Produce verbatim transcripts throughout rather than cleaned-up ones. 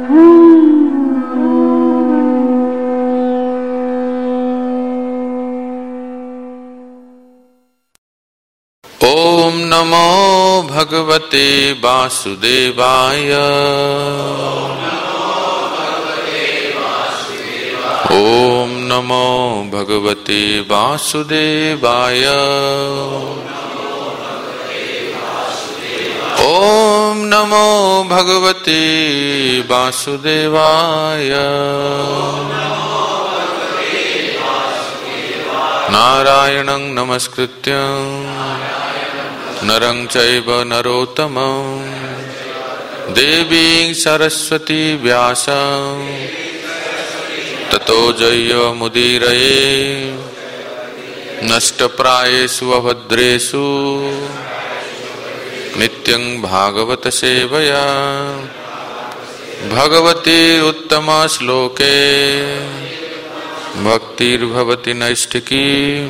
ओम नमो भगवते वासुदेवाय। ओम नमो भगवते वासुदेवाय। ओम नमो भगवते वासुदेवाय। नारायणं नमस्कृत्य नरं चैव नरोत्तमं देवीं सरस्वती व्यासं ततो जयमुदीरये। नष्टप्रायेषु अभद्रेषु नित्यं भागवत सेवया भगवती उत्तम श्लोके भक्तिर्भवति नैष्ठिकी।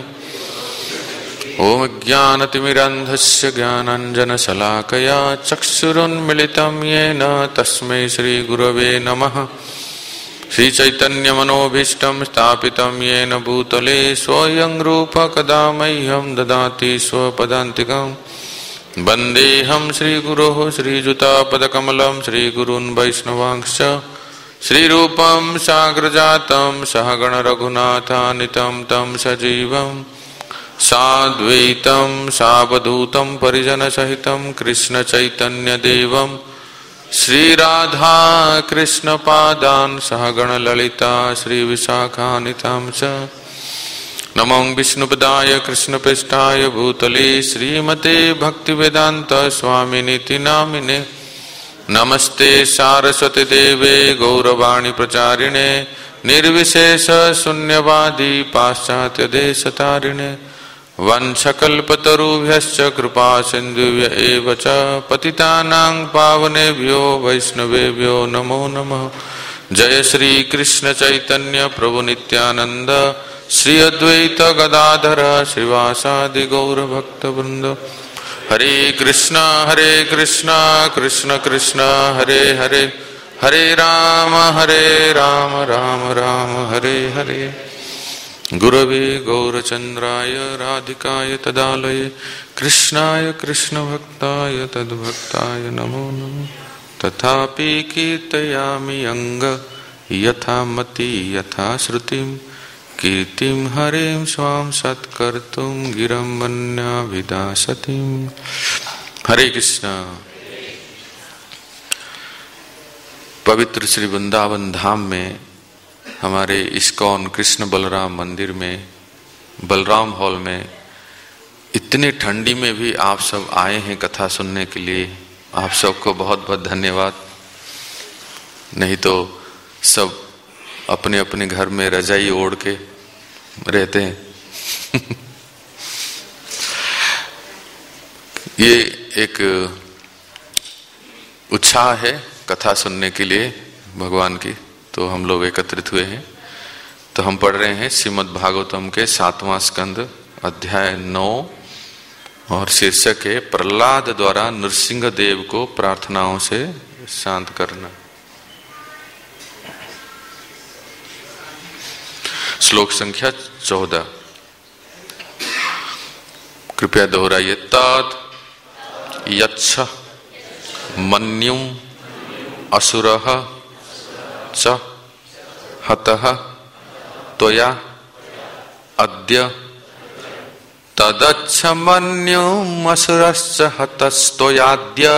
ओम ज्ञानतिमिरान्धस्य ज्ञानाञ्जनशलाकया चक्षुरुन्मिलितं येन तस्मै श्रीगुरवे नमः। श्रीचैतन्यमनोभीष्टं स्थापितं येन भूतले स्वयं रूप कदा मह्यं ददाति स्वपदान्तिकम्। वन्देऽहं श्रीगुरोः श्रीयुतापदकमलं श्रीगुरून् वैष्णवांश्च श्रीरूपं साग्रजातं सहगण रघुनाथान्वितं तं सजीवं साद्वैतं सावधूतं परिजनसहितं कृष्ण चैतन्य देवं श्रीराधा कृष्ण पादान् सहगण ललिता श्री विशाखान्वितां च। नमो विष्णुपदाय कृष्णपृष्ठाय भूतले श्रीमते भक्तिवेदांत स्वामिनीति नामिने। नमस्ते सारस्वती देवे गौरवाणी प्रचारिणे निर्विशेष शून्यवादी पाश्चात्य देशतारिणे। वंशकल्पतरुभ्यश्च कृपा सिन्धुभ्य एव च पतितानां पावनेभ्यो वैष्णवेभ्यो नमो नमः। जय श्री कृष्ण चैतन्य प्रभु नित्यानंद श्री अद्वैत गदाधर श्रीवासादि गौर भक्त वृंद। हरे कृष्णा हरे कृष्णा कृष्ण कृष्ण हरे हरे हरे राम हरे राम राम राम हरे हरे। गुरवे गौरचंद्राय राधिकाय तदालये कृष्णाय कृष्ण भक्ताय तद्भक्ताय नमो नमः। तथापि कीर्तयामि अंग यथा मति यथा श्रुतिम् कीर्तिं हरें स्वाम सत्कर्तुं गिरं मन्याभिदासतिम्। हरे कृष्णा। पवित्र श्री वृंदावन धाम में हमारे इस्कॉन कृष्ण बलराम मंदिर में बलराम हॉल में इतनी ठंडी में भी आप सब आए हैं कथा सुनने के लिए। आप सबको बहुत बहुत धन्यवाद। नहीं तो सब अपने अपने घर में रजाई ओढ़ के रहते हैं। ये एक उत्साह है कथा सुनने के लिए भगवान की, तो हम लोग एकत्रित हुए हैं। तो हम पढ़ रहे हैं श्रीमद् भागवतम के सातवां स्कंद अध्याय नौ और शीर्षक है प्रहलाद द्वारा नृसिंह देव को प्रार्थनाओं से शांत करना। श्लोक संख्या चौदह कृपया दोहराइए। तत् यच्छ मन्युम असुरः च हतः त्वया अद्य तदच्छ मन्युम असुरश्च हतस्त्वयाद्य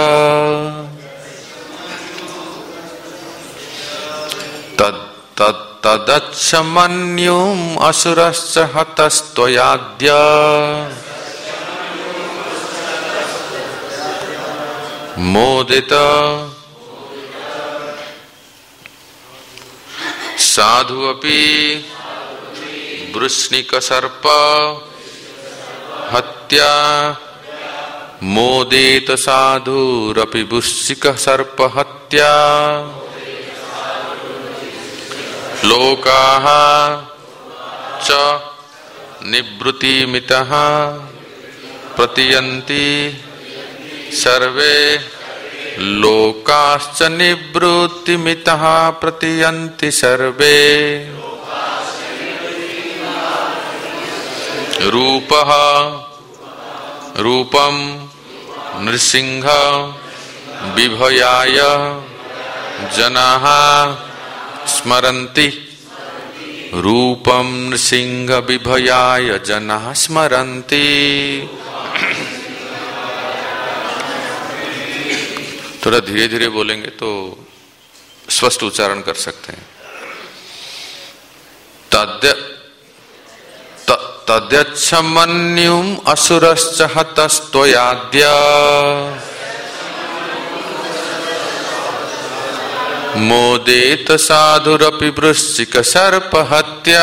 तद तद तदच्छ मन्युम असुरश्च हतस्त्वयाद्य मोदित साधु अपि वृष्णिक सर्प हत्या मोदित साधुरपि वृश्चिक सर्प हत्या लोकाः च निवृत्तिमितः प्रतियन्ति सर्वे लोकाश्च निवृत्तिमितः प्रतीयन्ति सर्वे रूपः रूपम नृसिंह विभयाय जनाः स्मरन्ति रूपम नृसिंह विभयाय जनाः स्मरन्ति। थोड़ा धीरे धीरे बोलेंगे तो स्पष्ट उच्चारण कर सकते हैं। तद्य तद्यच्छमन्युम असुरश्च हतस्त्वयाद्य मोदेत साधुरपि वृश्चिक सर्पहत्या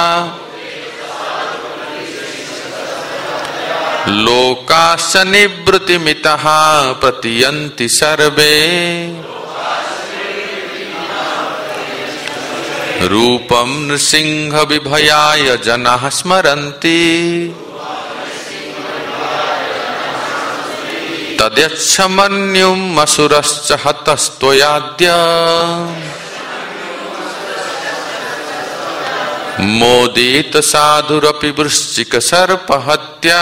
लोकाश्च निवृत्तिमितः प्रतीयन्ति सर्वे रूपम नृसिंह विभयाय जनाः स्मरन्ति तद्यच्छमन्युम असुरश्च हतस्त्वयाद्य मोदित साधुरपि वृश्चिक सर्पहत्या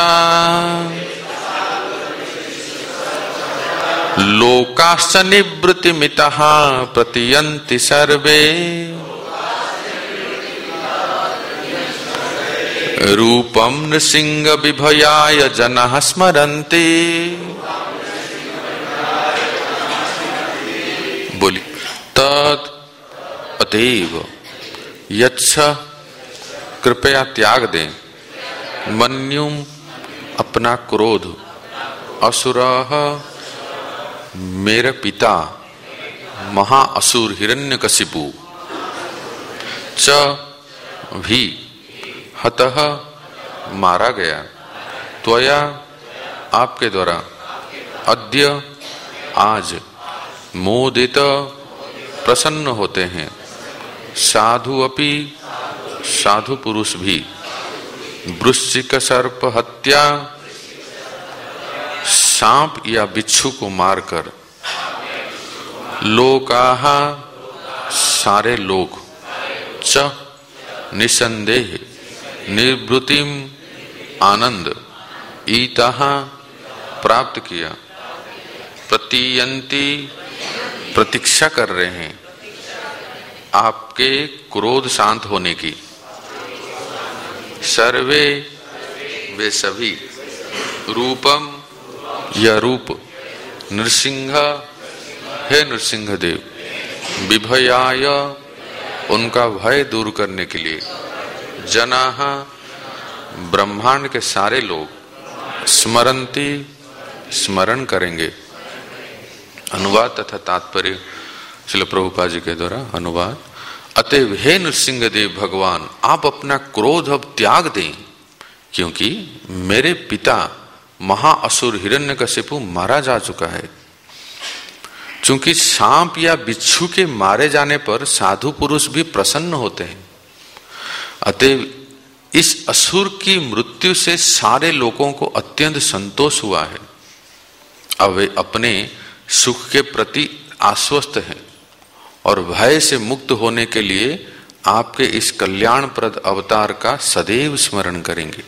लोकाश्च निवृत्तिमितः प्रतीयन्ति सर्वे रूपम नृसिंह विभयाय जनाः स्मरन्ति। बोली तद अतएव यच्छ कृपया त्याग दें मन्युम अपना क्रोध असुरः मेरे पिता महाअसुर हिरण्यकशिपु च भी हतः मारा गया त्वया आपके द्वारा अद्य आज मोदित प्रसन्न होते हैं साधु अपि साधु पुरुष भी वृश्चिक सर्प हत्या सांप या बिच्छू को मारकर लोकाः सारे लोग च निसंदेह निवृत्तिम आनंद ईतः प्राप्त किया प्रतीयन्ति प्रतीक्षा कर रहे हैं आपके क्रोध शांत होने की सर्वे वे सभी रूपम या रूप नृसिंह हे नृसिंह देव विभयाय उनका भय दूर करने के लिए जनाः ब्रह्मांड के सारे लोग स्मरन्ति स्मरण करेंगे। अनुवाद तथा तात्पर्य श्रील प्रभुपाद जी के द्वारा अनुवाद। अतएव हे नृसिंह देव भगवान आप अपना क्रोध अब त्याग दें क्योंकि मेरे पिता महाअसुर हिरण्यकशिपु मारा जा चुका है। चूंकि सांप या बिच्छू के मारे जाने पर साधु पुरुष भी प्रसन्न होते हैं अतएव इस असुर की मृत्यु से सारे लोगों को अत्यंत संतोष हुआ है। अब वे अपने सुख के प्रति आश्वस्त हैं और भय से मुक्त होने के लिए आपके इस कल्याणप्रद अवतार का सदैव स्मरण करेंगे।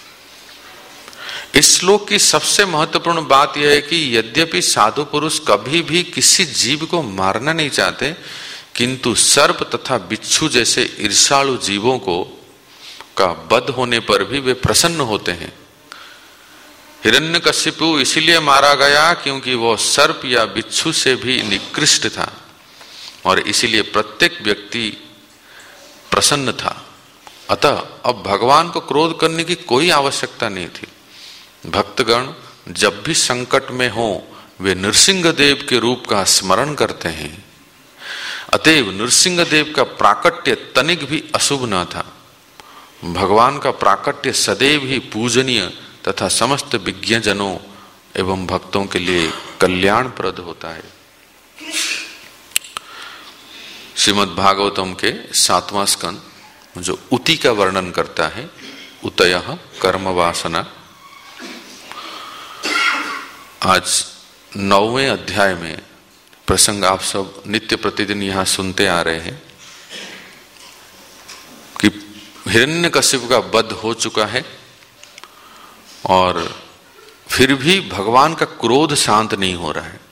इस श्लोक की सबसे महत्वपूर्ण बात यह है कि यद्यपि साधु पुरुष कभी भी किसी जीव को मारना नहीं चाहते किंतु सर्प तथा बिच्छू जैसे ईर्ष्यालु जीवों को का वध होने पर भी वे प्रसन्न होते हैं। हिरण्यकशिपु इसीलिए मारा गया क्योंकि वह सर्प या बिच्छू से भी निकृष्ट था और इसीलिए प्रत्येक व्यक्ति प्रसन्न था। अतः अब भगवान को क्रोध करने की कोई आवश्यकता नहीं थी। भक्तगण जब भी संकट में हो वे नृसिंह देव के रूप का स्मरण करते हैं। अतएव नृसिंह देव का प्राकट्य तनिक भी अशुभ न था। भगवान का प्राकट्य सदैव ही पूजनीय तथा समस्त विज्ञजनों एवं भक्तों के लिए कल्याणप्रद होता है। श्रीमद् भागवतम के सातवां स्कंद जो उति का वर्णन करता है, उतयः कर्म वासना। आज नौवें अध्याय में प्रसंग आप सब नित्य प्रतिदिन यहां सुनते आ रहे हैं कि हिरण्यकशिपु का वध हो चुका है और फिर भी भगवान का क्रोध शांत नहीं हो रहा है।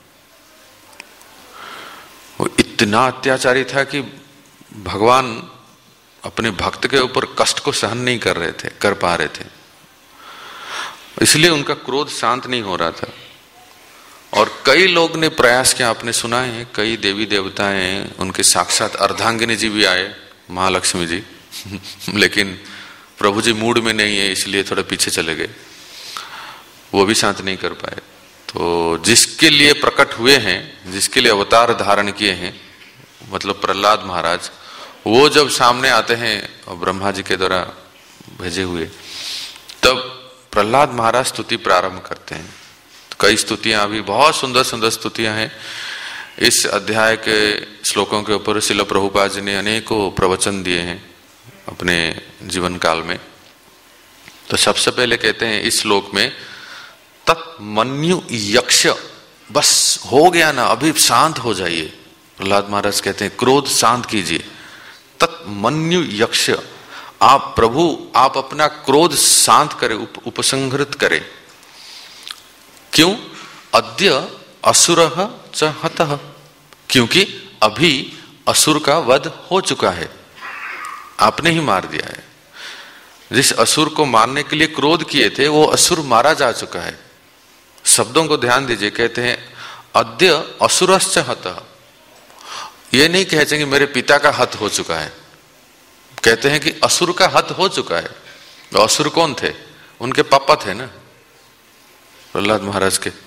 वो इतना अत्याचारी था कि भगवान अपने भक्त के ऊपर कष्ट को सहन नहीं कर रहे थे कर पा रहे थे, इसलिए उनका क्रोध शांत नहीं हो रहा था। और कई लोग ने प्रयास किया, आपने सुना है, कई देवी देवताएं, उनके साक्षात अर्धांगिनी जी भी आए, महालक्ष्मी जी लेकिन प्रभु जी मूड में नहीं है इसलिए थोड़ा पीछे चले गए, वो भी शांत नहीं कर पाए। तो जिसके लिए प्रकट हुए हैं, जिसके लिए अवतार धारण किए हैं, मतलब प्रहलाद महाराज, वो जब सामने आते हैं और ब्रह्मा जी के द्वारा भेजे हुए, तब प्रहलाद महाराज स्तुति प्रारंभ करते हैं। तो कई स्तुतियां, अभी बहुत सुंदर सुंदर स्तुतियां हैं इस अध्याय के श्लोकों के ऊपर। श्रील प्रभुपाद जी ने अनेकों प्रवचन दिए हैं अपने जीवन काल में। तो सबसे पहले कहते हैं इस श्लोक में, तत्मन्यु यक्ष, बस हो गया ना, अभी शांत हो जाइए। प्रहलाद महाराज कहते हैं क्रोध शांत कीजिए। तत्मन्यु यक्ष, आप प्रभु आप अपना क्रोध शांत करें, उप, उपसंहृत करें। क्यों? अद्य असुरः च हतः, क्योंकि अभी असुर का वध हो चुका है, आपने ही मार दिया है। जिस असुर को मारने के लिए क्रोध किए थे वो असुर मारा जा चुका है। शब्दों को ध्यान दीजिए, कहते हैं अद्य असुरश्च हतः। ये नहीं कहते कि मेरे पिता का हत हो चुका है, कहते हैं कि असुर का हत हो चुका है। तो असुर कौन थे? उनके पापा थे ना, प्रहलाद महाराज के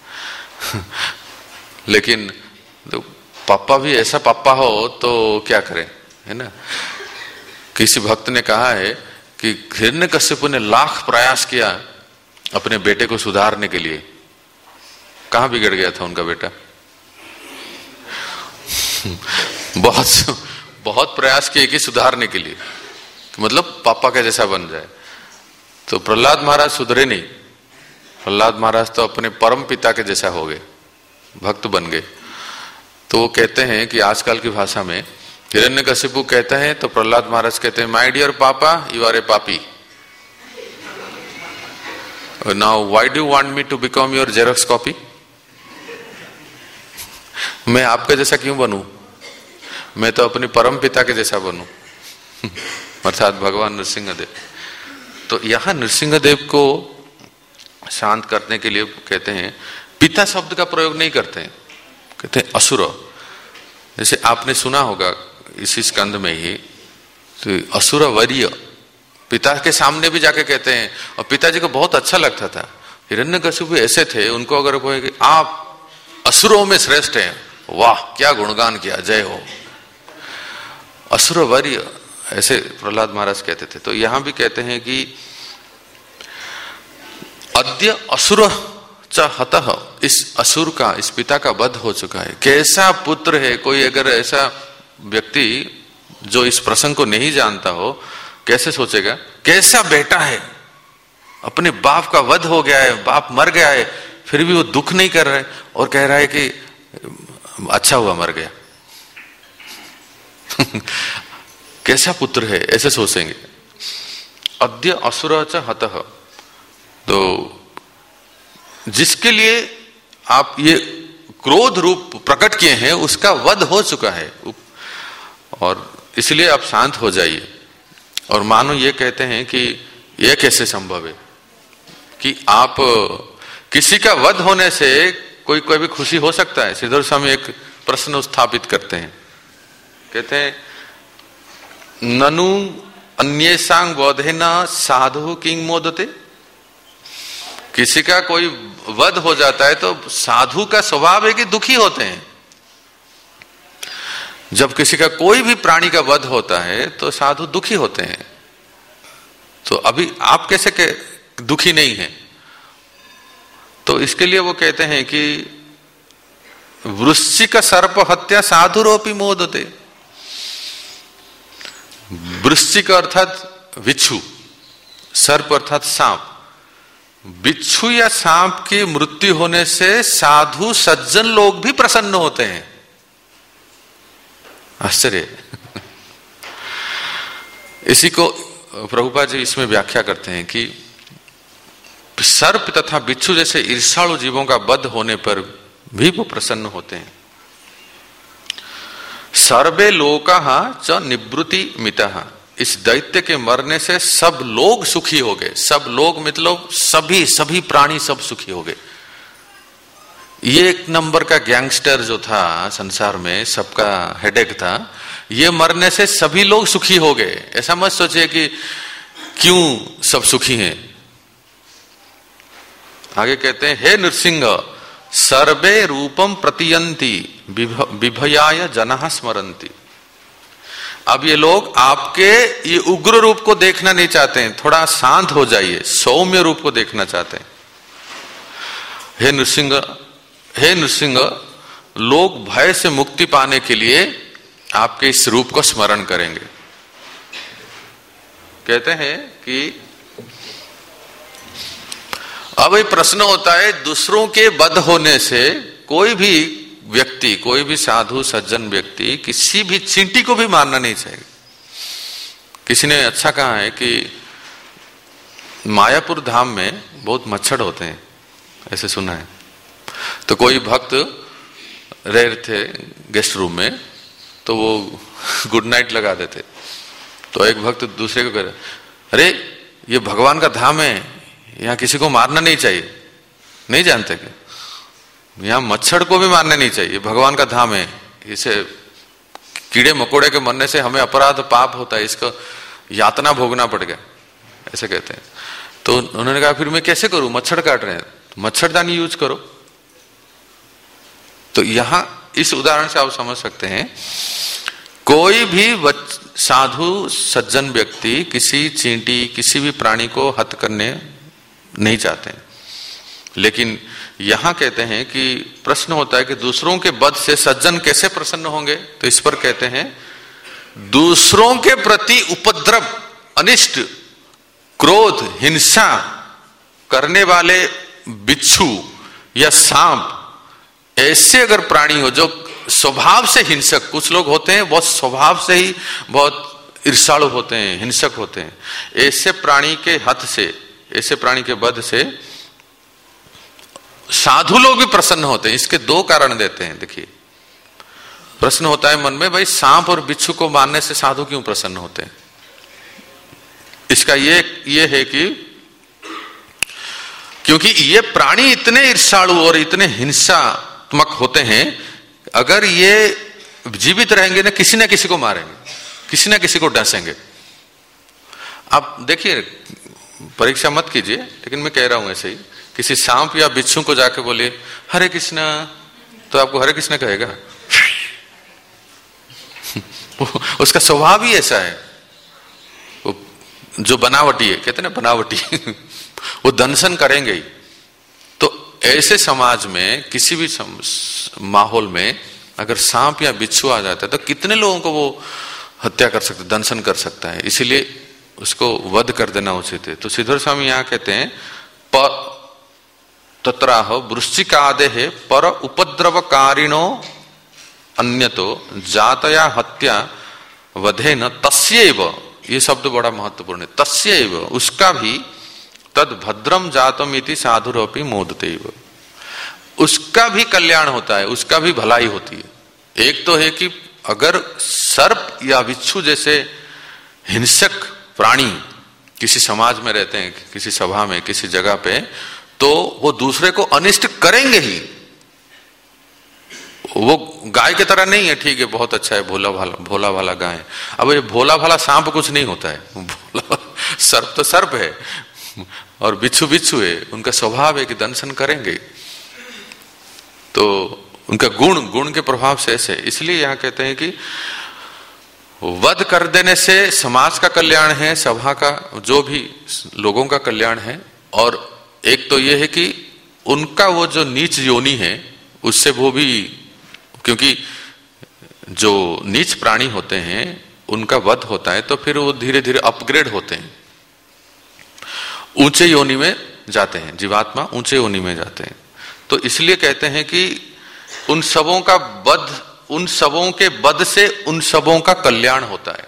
लेकिन तो पापा भी ऐसा पापा हो तो क्या करें, है ना। किसी भक्त ने कहा है कि हिरण्यकशिपु ने लाख प्रयास किया अपने बेटे को सुधारने के लिए, कहां बिगड़ गया था उनका बेटा बहुत बहुत प्रयास किए कि सुधारने के लिए, मतलब पापा के जैसा बन जाए। तो प्रहलाद महाराज सुधरे नहीं, प्रहलाद महाराज तो अपने परम पिता के जैसा हो गए, भक्त बन गए। तो वो कहते हैं कि आजकल की भाषा में हिरण्यकशिपु कहते हैं तो प्रहलाद महाराज कहते हैं, my dear papa you are a पापी, now why do you want me to become your xerox copy. मैं आपके जैसा क्यों बनूं, मैं तो अपने परम पिता के जैसा बनूं अर्थात भगवान नृसिंहदेव। तो यहां नृसिंहदेव को शांत करने के लिए कहते हैं, पिता शब्द का प्रयोग नहीं करते हैं, कहते हैं असुर। जैसे आपने सुना होगा इसी स्कंद में ही, तो असुर वर्य पिता के सामने भी जाके कहते हैं, और पिताजी को बहुत अच्छा लगता था। हिरण्यकशिपु ऐसे थे, उनको अगर कोई कि आप असुरों में श्रेष्ठ हैं, वाह क्या गुणगान किया, जय हो, असुर वर्य, ऐसे प्रहलाद महाराज कहते थे। तो यहां भी कहते हैं कि अद्य असुर च हतः, इस असुर का, इस पिता का वध हो चुका है। कैसा पुत्र है, कोई अगर ऐसा व्यक्ति जो इस प्रसंग को नहीं जानता हो कैसे सोचेगा, कैसा बेटा है, अपने बाप का वध हो गया है, बाप मर गया है, फिर भी वो दुख नहीं कर रहा है और कह रहा है कि अच्छा हुआ मर गया कैसा पुत्र है, ऐसे सोचेंगे। अद्य असुर च हतः, तो जिसके लिए आप ये क्रोध रूप प्रकट किए हैं उसका वध हो चुका है, और इसलिए आप शांत हो जाइए। और मानो ये कहते हैं कि यह कैसे संभव है कि आप किसी का वध होने से कोई कोई भी खुशी हो सकता है। श्रीधर स्वामी एक प्रश्न स्थापित करते हैं, कहते हैं ननु अन्येषां वधेन साधु किंग मोदते। किसी का कोई वध हो जाता है तो साधु का स्वभाव है कि दुखी होते हैं। जब किसी का कोई भी प्राणी का वध होता है तो साधु दुखी होते हैं। तो अभी आप कैसे के दुखी नहीं हैं? तो इसके लिए वो कहते हैं कि वृश्चिक सर्प हत्या साधुरोपि मोदते। वृश्चिक अर्थात विच्छू, सर्प अर्थात सांप। बिच्छू या सांप की मृत्यु होने से साधु सज्जन लोग भी प्रसन्न होते हैं। आश्चर्य। इसी को प्रभुपाद जी इसमें व्याख्या करते हैं कि सर्प तथा बिच्छू जैसे ईर्ष्यालु जीवों का वध होने पर भी वो प्रसन्न होते हैं। सर्वे लोकाः च निवृत्ति मितः, इस दैत्य के मरने से सब लोग सुखी हो गए। सब लोग मतलब सभी सभी प्राणी सब सुखी हो गए। ये एक नंबर का गैंगस्टर जो था संसार में, सबका हेडेक था, ये मरने से सभी लोग सुखी हो गए। ऐसा मत सोचिए कि क्यों सब सुखी हैं। आगे कहते हैं, हे नृसिंह सर्वे रूपम प्रतियंती विभयाय जनः स्मरंती। अब ये लोग आपके ये उग्र रूप को देखना नहीं चाहते हैं, थोड़ा शांत हो जाइए, सौम्य रूप को देखना चाहते हैं। हे नृसिंह हे नृसिंह लोग भय से मुक्ति पाने के लिए आपके इस रूप को स्मरण करेंगे। कहते हैं कि अब ये प्रश्न होता है, दूसरों के वध होने से कोई भी व्यक्ति, कोई भी साधु सज्जन व्यक्ति किसी भी चींटी को भी मारना नहीं चाहिए। किसी ने अच्छा कहा है कि मायापुर धाम में बहुत मच्छर होते हैं, ऐसे सुना है। तो कोई भक्त रह रहे थे गेस्ट रूम में, तो वो गुड नाइट लगा देते। तो एक भक्त दूसरे को कह रहे, अरे ये भगवान का धाम है, यहाँ किसी को मारना नहीं चाहिए। नहीं जानते कि यहाँ मच्छर को भी मारना नहीं चाहिए, भगवान का धाम है। इसे कीड़े मकोड़े के मरने से हमें अपराध पाप होता है, इसको यातना भोगना पड़ गया, ऐसे कहते हैं। तो उन्होंने कहा फिर मैं कैसे करूं, मच्छर काट रहे हैं, तो मच्छरदानी यूज करो। तो यहां इस उदाहरण से आप समझ सकते हैं, कोई भी साधु सज्जन व्यक्ति किसी चींटी किसी भी प्राणी को हत्या करने नहीं चाहते हैं। लेकिन यहां कहते हैं कि प्रश्न होता है कि दूसरों के वध से सज्जन कैसे प्रसन्न होंगे। तो इस पर कहते हैं, दूसरों के प्रति उपद्रव, अनिष्ट, क्रोध, हिंसा करने वाले बिच्छू या सांप, ऐसे अगर प्राणी हो जो स्वभाव से हिंसक, कुछ लोग होते हैं बहुत स्वभाव से ही बहुत ईर्ष्यालु होते हैं, हिंसक होते हैं, ऐसे प्राणी के हथ से, ऐसे प्राणी के वध से साधु लोग भी प्रसन्न होते हैं। इसके दो कारण देते हैं। देखिए, प्रश्न होता है मन में, भाई सांप और बिच्छू को मारने से साधु क्यों प्रसन्न होते हैं। इसका ये ये है कि क्योंकि ये प्राणी इतने ईर्ष्यालु और इतने हिंसात्मक होते हैं, अगर ये जीवित रहेंगे ना, किसी न किसी को मारेंगे, किसी न किसी को डसेंगे। आप देखिए, परीक्षा मत कीजिए, लेकिन मैं कह रहा हूं ऐसे ही, किसी सांप या बिच्छू को जाके बोले हरे कृष्णा, तो आपको हरे कृष्णा कहेगा। उसका स्वभाव ही ऐसा है, वो जो बनावटी है, कहते हैं ना बनावटी, वो दंशन करेंगे ही। तो ऐसे समाज में, किसी भी माहौल में अगर सांप या बिच्छू आ जाता है तो कितने लोगों को वो हत्या कर सकता है, दंशन कर सकता है। इसीलिए उसको वध कर देना उचित है। तो श्रीधर स्वामी यहां कहते हैं, पर तत्राह वृश्चिकादेः पर उपद्रवकारिणो अन्यतो जातया हत्या वधेन तस्यैव, ये शब्द बड़ा महत्वपूर्ण है, तस्यैव, उसका भी तद भद्रम जातम इति साधुरपि मोदतेव, उसका भी कल्याण होता है, उसका भी भलाई होती है। एक तो है कि अगर सर्प या बिच्छू जैसे हिंसक प्राणी किसी समाज में रहते हैं, किसी सभा में, किसी जगह पे, तो वो दूसरे को अनिष्ट करेंगे ही। वो गाय की तरह नहीं है, ठीक है बहुत अच्छा है, भोला भाला भोला भाला गाय। अब ये भोला भाला सांप कुछ नहीं होता है, भोला सर्प तो सर्प है और बिच्छू बिच्छू है, उनका स्वभाव है कि दंशन करेंगे। तो उनका गुण गुण के प्रभाव से ऐसे, इसलिए यहां कहते हैं कि वध कर देने से समाज का कल्याण है, सभा का, जो भी लोगों का कल्याण है। और एक तो यह है कि उनका वो जो नीच योनि है उससे वो भी, क्योंकि जो नीच प्राणी होते हैं उनका वध होता है तो फिर वो धीरे धीरे अपग्रेड होते हैं, ऊंचे योनि में जाते हैं, जीवात्मा ऊंचे योनि में जाते हैं। तो इसलिए कहते हैं कि उन सबों का वध, उन सबों के वध से उन सबों का कल्याण होता है।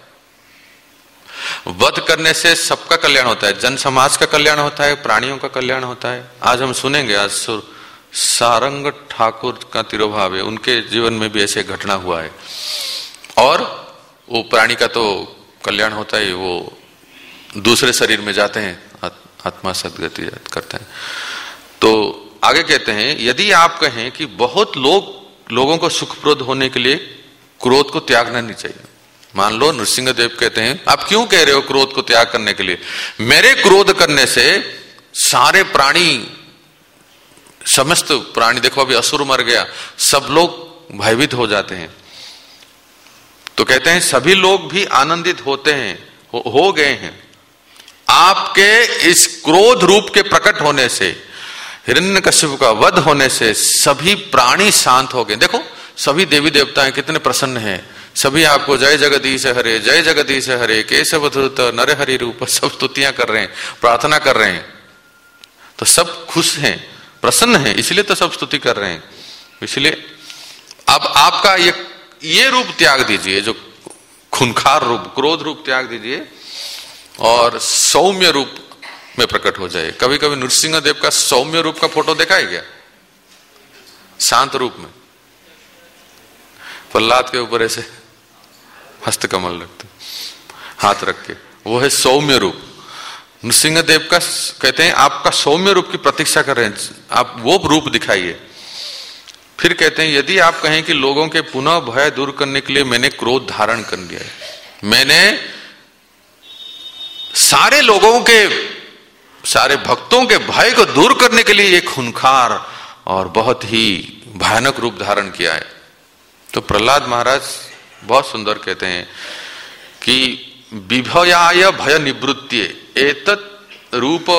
वध करने से सबका कल्याण होता है, जन समाज का कल्याण होता है, प्राणियों का कल्याण होता है। आज हम सुनेंगे, आज सारंग ठाकुर का तिरोभाव है, उनके जीवन में भी ऐसे घटना हुआ है। और वो प्राणी का तो कल्याण होता है, वो दूसरे शरीर में जाते हैं, आत्मा सदगति करते हैं। तो आगे कहते हैं, यदि आप कहें कि बहुत लोग लोगों को सुखप्रद होने के लिए क्रोध को त्यागना नहीं चाहिए। मान लो नृसिंह देव कहते हैं, आप क्यों कह रहे हो क्रोध को त्याग करने के लिए? मेरे क्रोध करने से सारे प्राणी, समस्त प्राणी, देखो अभी असुर मर गया, सब लोग भयभीत हो जाते हैं। तो कहते हैं सभी लोग भी आनंदित होते हैं, हो, हो गए हैं। आपके इस क्रोध रूप के प्रकट होने से, हिरण्यकश्यप का वध होने से सभी प्राणी शांत हो गए। देखो सभी देवी देवताएं कितने प्रसन्न हैं, सभी आपको जय जगदीश हरे, जय जगदीश हरे, केशव धृत नरहरि रूप, सब स्तुतियां कर रहे हैं, प्रार्थना कर रहे हैं। तो सब खुश हैं, प्रसन्न हैं, इसलिए तो सब स्तुति कर रहे हैं। इसलिए अब आपका ये ये रूप त्याग दीजिए, जो खूंखार रूप, क्रोध रूप त्याग दीजिए और सौम्य रूप में प्रकट हो जाए। कभी कभी नृसिंह देव का सौम्य रूप का फोटो देखा है क्या? शांत रूप में प्रहलाद के ऊपर ऐसे हस्तकमल रखते, हाथ रख के, वो है सौम्य रूप। नृसिंह देव का कहते हैं आपका सौम्य रूप की प्रतीक्षा कर रहे हैं, आप वो रूप दिखाइए। फिर कहते हैं यदि आप कहें कि लोगों के पुनः भय दूर करने के लिए मैंने क्रोध धारण कर लिया है, मैंने सारे लोगों के, सारे भक्तों के भय को दूर करने के लिए एक खूंखार और बहुत ही भयानक रूप धारण किया है। तो प्रहलाद महाराज बहुत सुंदर कहते हैं कि विभयाय भय निवृत्ति एतत् रूप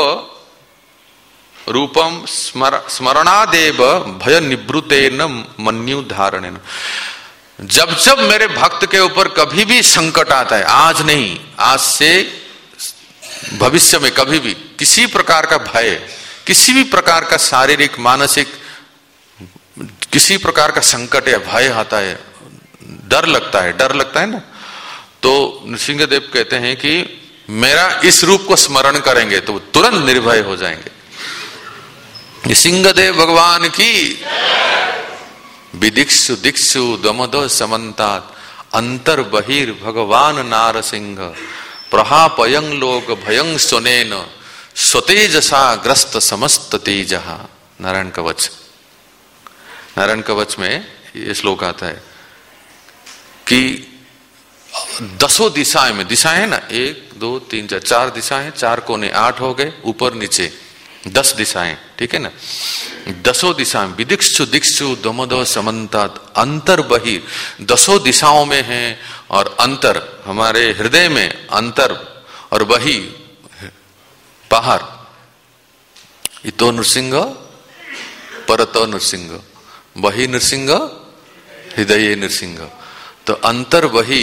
रूपम स्मर, स्मरणादेव भय निवृत्तेन मन्यु धारणेन। जब जब मेरे भक्त के ऊपर कभी भी संकट आता है, आज नहीं, आज से भविष्य में कभी भी किसी प्रकार का भय, किसी भी प्रकार का शारीरिक मानसिक किसी प्रकार का संकट या भय आता है, डर लगता है, डर लगता है ना, तो नृसिंह देव कहते हैं कि मेरा इस रूप को स्मरण करेंगे तो तुरंत निर्भय हो जाएंगे। नृसिंहदेव भगवान की विदिक्षु दिक्षु दमद समन्तात अंतर बहिर भगवान नारसिंह प्रहापयं लोक भयं सुनेन स्वतेजसा ग्रस्त समस्त तेजहा। नारायण कवच, नारायण कवच में ये श्लोक आता है कि दसों दिशाएं में, दिशाएं है ना, एक दो तीन चार, चार दिशाएं, चार कोने, आठ हो गए, ऊपर नीचे दस दिशाएं, ठीक है ना। दसों दिशाएं विदिक्षु दिक्षु दमोदो समन्तात अंतर बहिर, दसों दिशाओं में है और अंतर हमारे हृदय में, अंतर और बही बाहर। इतो नृसिंह परतो नृसिंह, बही नृसिंह हृदय नृसिंह। तो अंतर बही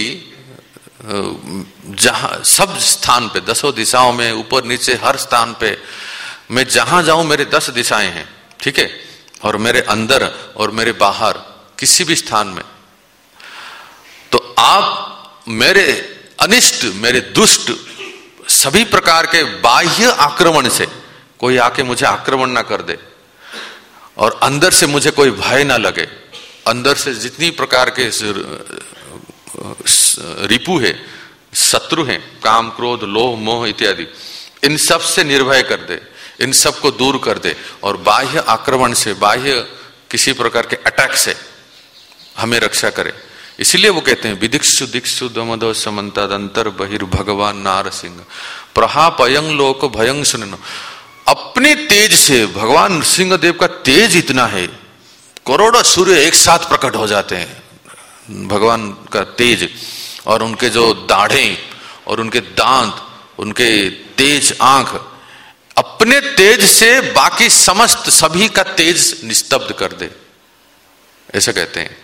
जहां सब स्थान पे, दसों दिशाओं में, ऊपर नीचे हर स्थान पे मैं जहां जाऊं मेरे दस दिशाएं हैं, ठीक है, और मेरे अंदर और मेरे बाहर किसी भी स्थान में। तो आप मेरे अनिष्ट, मेरे दुष्ट सभी प्रकार के बाह्य आक्रमण से कोई आके मुझे आक्रमण ना कर दे और अंदर से मुझे कोई भय ना लगे। अंदर से जितनी प्रकार के रिपु है, शत्रु हैं, काम क्रोध लोभ मोह इत्यादि, इन सब से निर्भय कर दे, इन सब को दूर कर दे और बाह्य आक्रमण से, बाह्य किसी प्रकार के अटैक से हमें रक्षा करे। इसीलिए वो कहते हैं विदिक्षु दिक्षु दमदो समन्तात अंतर बहिर भगवान नारसिंह प्रहापयं लोक भयं सुननो। अपने तेज से, भगवान नृसिंह देव का तेज इतना है, करोड़ों सूर्य एक साथ प्रकट हो जाते हैं। भगवान का तेज और उनके जो दाढ़ें और उनके दांत, उनके तेज आंख, अपने तेज से बाकी समस्त सभी का तेज निस्तब्ध कर दे, ऐसा कहते हैं।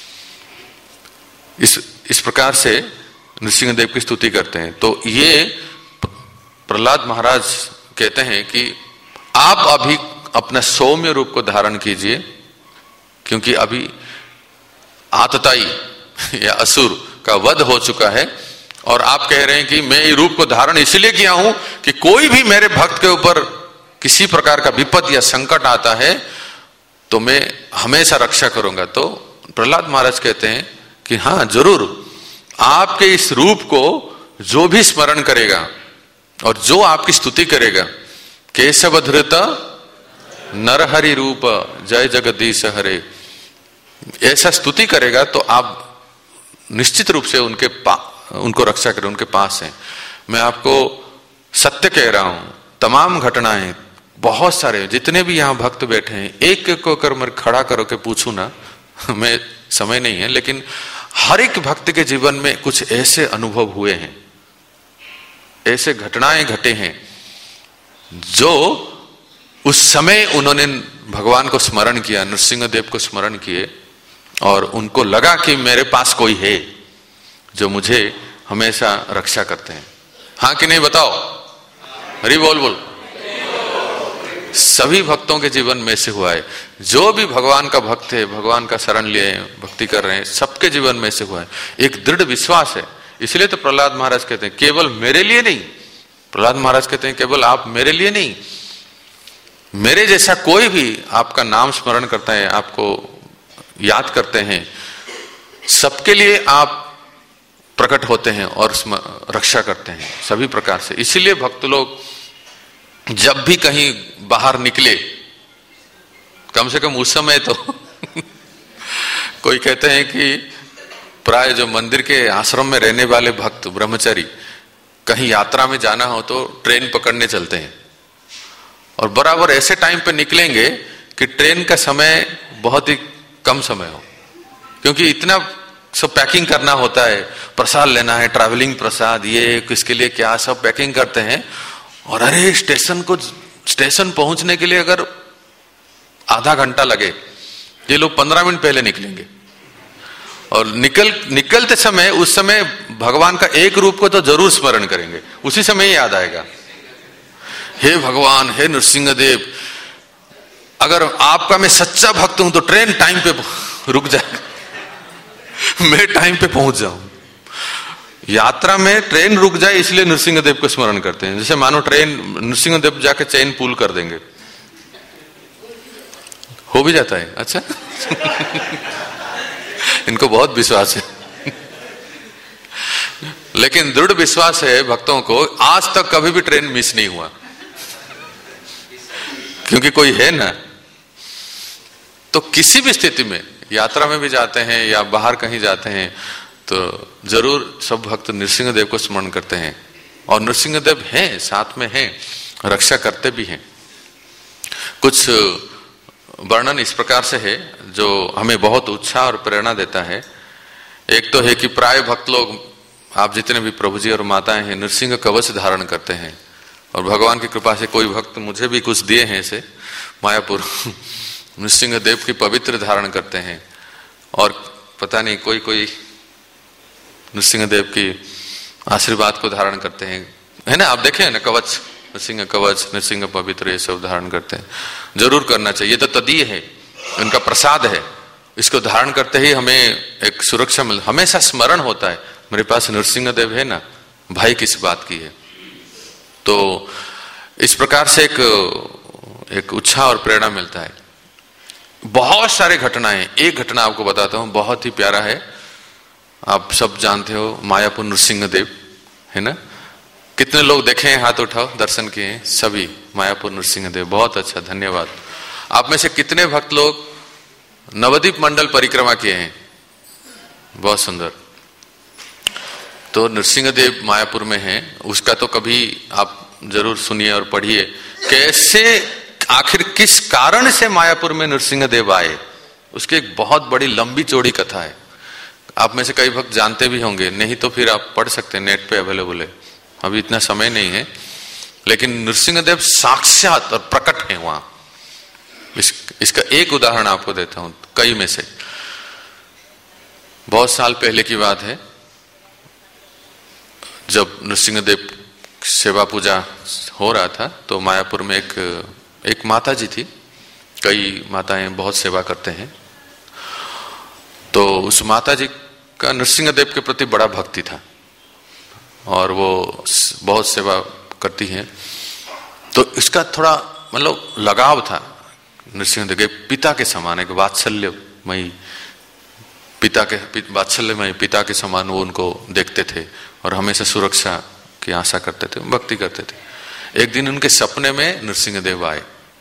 इस इस प्रकार से नृसिंह देव की स्तुति करते हैं। तो ये प्रहलाद महाराज कहते हैं कि आप अभी अपना सौम्य रूप को धारण कीजिए, क्योंकि अभी आतताई या असुर का वध हो चुका है और आप कह रहे हैं कि मैं ये रूप को धारण इसलिए किया हूं कि कोई भी मेरे भक्त के ऊपर किसी प्रकार का विपद या संकट आता है तो मैं हमेशा रक्षा करूंगा। तो प्रहलाद महाराज कहते हैं कि हाँ जरूर, आपके इस रूप को जो भी स्मरण करेगा और जो आपकी स्तुति करेगा, केशव धृत नरहरि रूप जय जगदीश हरे, ऐसा स्तुति करेगा तो आप निश्चित रूप से उनके पा उनको रक्षा करें, उनके पास हैं। मैं आपको सत्य कह रहा हूं, तमाम घटनाएं, बहुत सारे जितने भी यहां भक्त बैठे हैं, एक एक को अगर मैं खड़ा करो के पूछूं ना, मैं समय नहीं है, लेकिन हर एक भक्त के जीवन में कुछ ऐसे अनुभव हुए हैं, ऐसे घटनाएं घटे हैं जो उस समय उन्होंने भगवान को स्मरण किया, नृसिंह देव को स्मरण किए और उनको लगा कि मेरे पास कोई है जो मुझे हमेशा रक्षा करते हैं। हाँ कि नहीं बताओ? हरि बोल बोल। सभी भक्तों के जीवन में से हुआ है, जो भी भगवान का भक्त है, भगवान का शरण लिए भक्ति कर रहे हैं, सबके जीवन में से हुआ है। एक दृढ़ विश्वास है। इसलिए तो प्रहलाद महाराज कहते हैं केवल मेरे लिए नहीं, प्रहलाद महाराज कहते हैं केवल आप मेरे लिए नहीं, मेरे जैसा कोई भी आपका नाम स्मरण करता है, आपको याद करते हैं, सबके लिए आप प्रकट होते हैं और रक्षा करते हैं सभी प्रकार से। इसीलिए भक्त लोग जब भी कहीं बाहर निकले, कम से कम उस समय तो कोई कहते हैं कि प्राय जो मंदिर के आश्रम में रहने वाले भक्त ब्रह्मचारी कहीं यात्रा में जाना हो तो ट्रेन पकड़ने चलते हैं और बराबर ऐसे टाइम पे निकलेंगे कि ट्रेन का समय बहुत ही कम समय हो, क्योंकि इतना सब पैकिंग करना होता है, प्रसाद लेना है, ट्रैवलिंग प्रसाद, ये किसके लिए क्या, सब पैकिंग करते हैं। और अरे स्टेशन को स्टेशन पहुंचने के लिए अगर आधा घंटा लगे, ये लोग पंद्रह मिनट पहले निकलेंगे और निकल निकलते समय उस समय भगवान का एक रूप को तो जरूर स्मरण करेंगे, उसी समय ही याद आएगा, हे भगवान, हे नृसिंह देव, अगर आपका मैं सच्चा भक्त हूं तो ट्रेन टाइम पे रुक जाए, मैं टाइम पे पहुंच जाऊं। यात्रा में ट्रेन रुक जाए इसलिए नृसिंह देव को स्मरण करते हैं। जैसे मानो ट्रेन नृसिंह देव जाके चैन पुल कर देंगे, हो भी जाता है। अच्छा इनको बहुत विश्वास है लेकिन दृढ़ विश्वास है भक्तों को, आज तक कभी भी ट्रेन मिस नहीं हुआ, क्योंकि कोई है ना। तो किसी भी स्थिति में, यात्रा में भी जाते हैं या बाहर कहीं जाते हैं, तो जरूर सब भक्त नृसिंह देव को स्मरण करते हैं और नृसिंह देव हैं, साथ में हैं, रक्षा करते भी हैं। कुछ वर्णन इस प्रकार से है जो हमें बहुत उत्साह और प्रेरणा देता है। एक तो है कि प्राय भक्त लोग, आप जितने भी प्रभु जी और माताएं हैं, नृसिंह कवच धारण करते हैं और भगवान की कृपा से कोई भक्त मुझे भी कुछ दिए हैं ऐसे मायापुर नृसिंह देव की पवित्र धारण करते हैं और पता नहीं कोई कोई नृसिंह देव की आशीर्वाद को धारण करते हैं, है ना। आप देखें ना, कवच, नृसिंह कवच, नृसिंह पवित्र, ये सब धारण करते हैं। जरूर करना चाहिए, तो तदीय है, उनका प्रसाद है। इसको धारण करते ही हमें एक सुरक्षा मिल, हमेशा स्मरण होता है मेरे पास नृसिंह देव है ना, भाई किस बात की है। तो इस प्रकार से एक एक उत्साह और प्रेरणा मिलता है। बहुत सारे घटनाएं, एक घटना आपको बताता हूं, बहुत ही प्यारा है, आप सब जानते हो, मायापुर नृसिंह देव, है ना। कितने लोग देखे हैं, हाथ उठाओ, दर्शन किए हैं सभी, मायापुर नृसिंह देव, बहुत अच्छा, धन्यवाद। आप में से कितने भक्त लोग नवद्वीप मंडल परिक्रमा किए हैं? बहुत सुंदर। तो नृसिंह देव मायापुर में है, उसका तो कभी आप जरूर सुनिए और पढ़िए, कैसे आखिर किस कारण से मायापुर में नृसिंह देव आए, उसकी एक बहुत बड़ी लंबी चौड़ी कथा है। आप में से कई भक्त जानते भी होंगे, नहीं तो फिर आप पढ़ सकते हैं, नेट पे अवेलेबल है, अभी इतना समय नहीं है। लेकिन नृसिंह देव साक्षात और प्रकट है वहां। इस, इसका एक उदाहरण आपको देता हूं कई में से। बहुत साल पहले की बात है, जब नृसिंह देव सेवा पूजा हो रहा था, तो मायापुर में एक एक माता जी थी, कई माताएं बहुत सेवा करते हैं, तो उस माता जी का नृसिंहदेव के प्रति बड़ा भक्ति था और वो बहुत सेवा करती हैं। तो इसका थोड़ा मतलब लगाव था नृसिंहदेव के पिता के समान, एक वात्सल्यमयी पिता के वात्सल्यमयी पिता के समान वो उनको देखते थे और हमेशा सुरक्षा की आशा करते थे, भक्ति करते थे। एक दिन उनके सपने में नृसिंहदेव आए,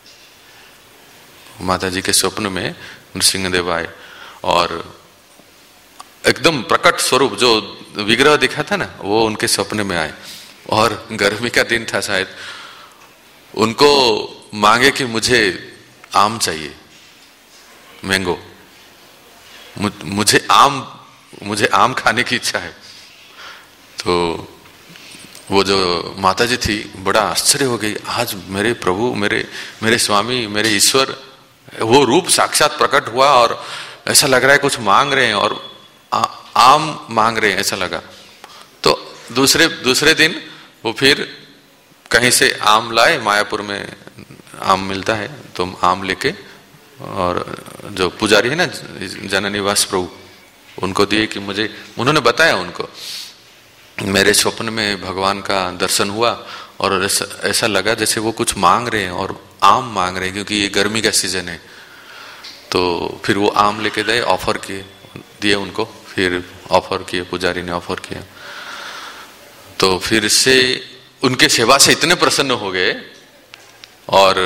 माता जी के स्वप्न में नृसिंहदेव आए और एकदम प्रकट स्वरूप जो विग्रह दिखा था ना, वो उनके सपने में आए और गर्मी का दिन था शायद, उनको मांगे कि मुझे आम चाहिए, मैंगो, मुझे आम मुझे आम खाने की इच्छा है। तो वो जो माता जी थी बड़ा आश्चर्य हो गई, आज मेरे प्रभु, मेरे मेरे स्वामी, मेरे ईश्वर, वो रूप साक्षात प्रकट हुआ और ऐसा लग रहा है कुछ मांग रहे हैं और आ, आम मांग रहे हैं ऐसा लगा। तो दूसरे दूसरे दिन वो फिर कहीं से आम लाए, मायापुर में आम मिलता है, तो आम लेके और जो पुजारी है ना जननिवास प्रभु, उनको दिए कि मुझे, उन्होंने बताया उनको मेरे स्वप्न में भगवान का दर्शन हुआ और ऐसा, ऐसा लगा जैसे वो कुछ मांग रहे हैं और आम मांग रहे हैं क्योंकि ये गर्मी का सीजन है। तो फिर वो आम लेके गए, ऑफर किए, दिए उनको, फिर ऑफर किए, पुजारी ने ऑफर किया। तो फिर से उनके सेवा से इतने प्रसन्न हो गए और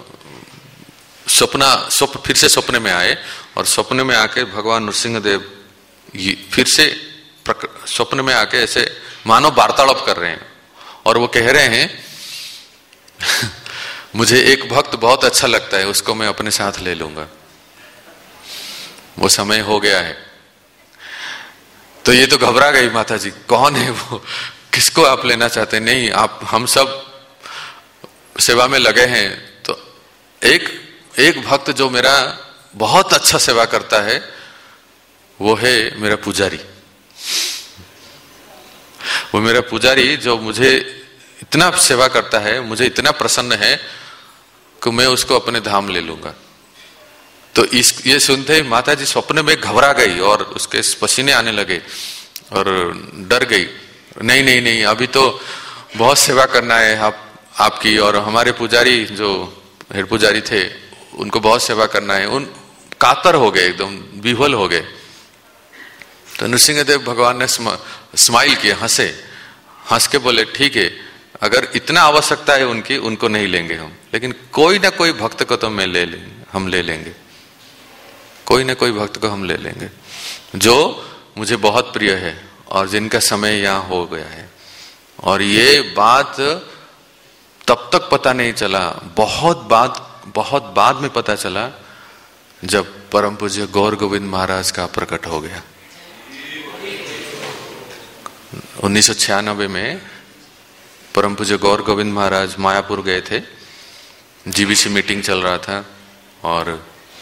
सपना स्वप्न फिर से सपने में आए और सपने में आके भगवान नृसिंहदेव फिर से स्वप्न में आके ऐसे मानो वार्तालाप कर रहे हैं और वो कह रहे हैं मुझे एक भक्त बहुत अच्छा लगता है, उसको मैं अपने साथ ले लूंगा, वो समय हो गया है। तो ये तो घबरा गई माता जी, कौन है वो, किसको आप लेना चाहते हैं? नहीं, आप, हम सब सेवा में लगे हैं। तो एक एक भक्त जो मेरा बहुत अच्छा सेवा करता है वो है मेरा पुजारी, वो मेरा पुजारी जो मुझे इतना सेवा करता है, मुझे इतना प्रसन्न है कि मैं उसको अपने धाम ले लूंगा। तो इस ये सुनते ही माता जी स्वप्न में घबरा गई और उसके पसीने आने लगे और डर गई। नहीं नहीं नहीं, अभी तो बहुत सेवा करना है आप आपकी, और हमारे पुजारी जो हेड पुजारी थे उनको बहुत सेवा करना है। उन कातर हो गए, एकदम विह्वल हो गए। तो नृसिंहदेव भगवान ने स्माइल किया, हंसे, हंस के बोले ठीक है, अगर इतना आवश्यकता है उनकी, उनको नहीं लेंगे हम, लेकिन कोई ना कोई भक्त को तो मैं ले लेंगे, हम ले लेंगे, कोई ना कोई भक्त को हम ले लेंगे जो मुझे बहुत प्रिय है और जिनका समय यहाँ हो गया है। और ये बात तब तक पता नहीं चला, बहुत बाद बहुत बाद में पता चला जब परम पूज्य गौर गोविंद महाराज का प्रकट हो गया। उन्नीस सौ छियानबे में परम पूज्य गौर गोविंद महाराज मायापुर गए थे, जीबीसी मीटिंग चल रहा था और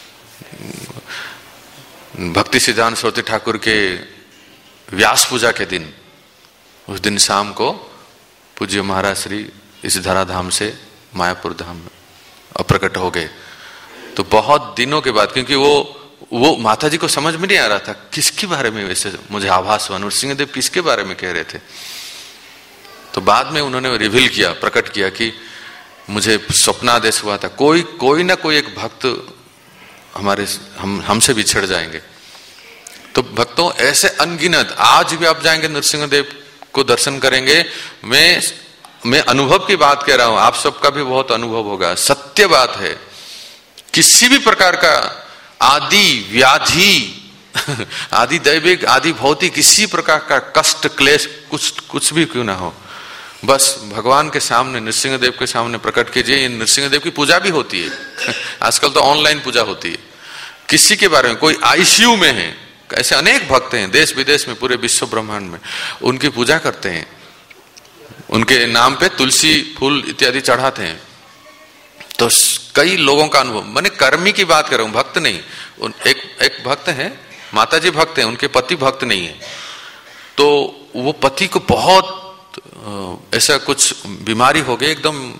भक्ति सिद्धांत सरस्वती ठाकुर के व्यास पूजा के दिन, उस दिन शाम को पूज्य महाराज श्री इस धराधाम से मायापुर धाम में प्रकट हो गए। तो बहुत दिनों के बाद, क्योंकि वो वो माता जी को समझ में नहीं आ रहा था किसके बारे में, वैसे मुझे आभास हुआ नृसिंहदेव किसके बारे में कह रहे थे। तो बाद में उन्होंने रिवील किया, प्रकट किया कि मुझे स्वप्नादेश हुआ था, कोई कोई ना कोई एक भक्त हमारे हम हमसे बिछड़ जाएंगे। तो भक्तों ऐसे अनगिनत, आज भी आप जाएंगे नृसिंहदेव को दर्शन करेंगे। मैं मैं अनुभव की बात कह रहा हूं, आप सबका भी बहुत अनुभव होगा, सत्य बात है। किसी भी प्रकार का आदि व्याधि आदि दैविक आदि भौतिक किसी प्रकार का कष्ट क्लेश कुछ कुछ भी क्यों ना हो, बस भगवान के सामने, नृसिंहदेव के सामने प्रकट कीजिए। नृसिंहदेव की पूजा भी होती है आजकल तो ऑनलाइन पूजा होती है। किसी के बारे में, कोई आईसीयू में है, ऐसे अनेक भक्त हैं देश विदेश में, पूरे विश्व ब्रह्मांड में, उनकी पूजा करते हैं, उनके नाम पे तुलसी फूल इत्यादि चढ़ाते हैं। तो कई लोगों का अनुभव, मैंने कर्मी की बात कर रहा हूं, भक्त नहीं। एक एक भक्त है, माता जी भक्त हैं, उनके पति भक्त नहीं है। तो वो पति को बहुत ऐसा कुछ बीमारी हो गई, एकदम